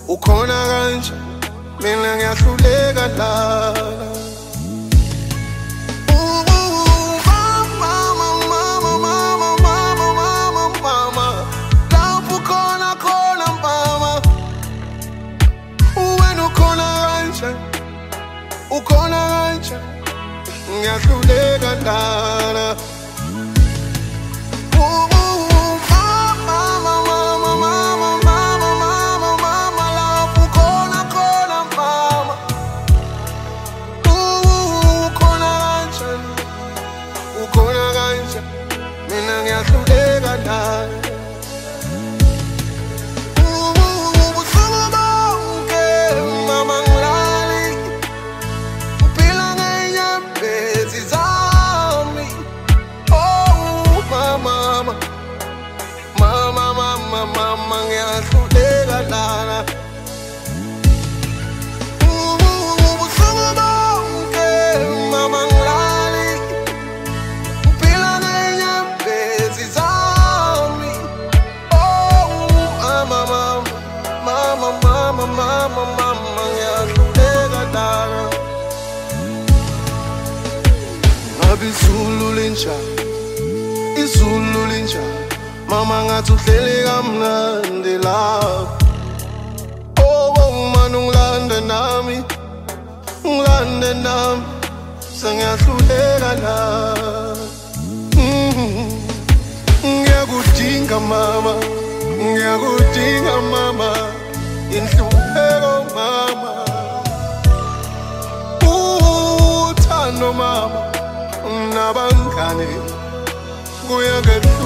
ukhona kanje mina ngiyahluleka la ukhona kanje ngiyahluleka lana mina ngiyahluleka lana mama ngiyahluleka lana ubusuku bonke mama ngilali uphila ngenyembezi zami mama ngiyahluleka lana ngabe izulu linjani mama ngathi uhleli kamnandi lapho man ungilande nami sengiyahluleka la ngiyakudinga mama inhlupheko mama uthando mama nabangane kuyangena